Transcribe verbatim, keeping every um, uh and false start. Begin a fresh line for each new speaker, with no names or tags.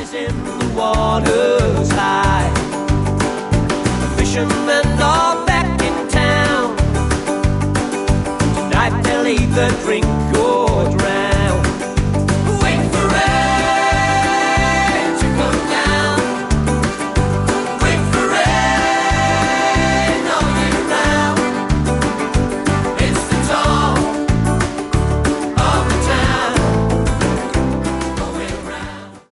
in the water's high. The fishermen are back in town. Tonight they'll either drink or